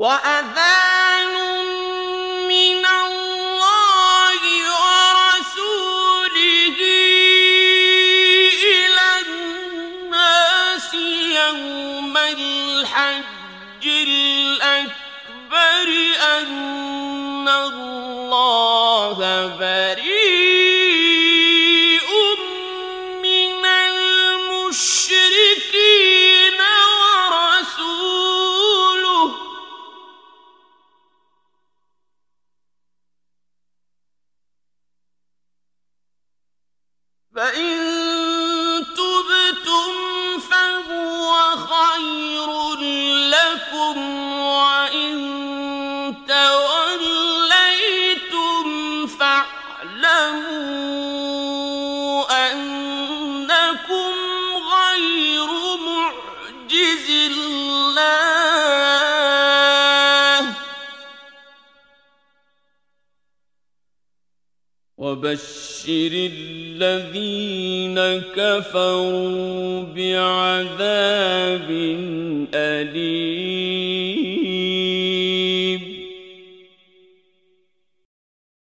وأذان من الله ورسوله إلى الناس يوم الحج الأكبر أن الله بريء من المشركين ورسوله فإن تبتم فهو خير لكم وإن توليتم فاعلموا أنكم غير معجز الله وبشر الذين كفروا بعذاب أليم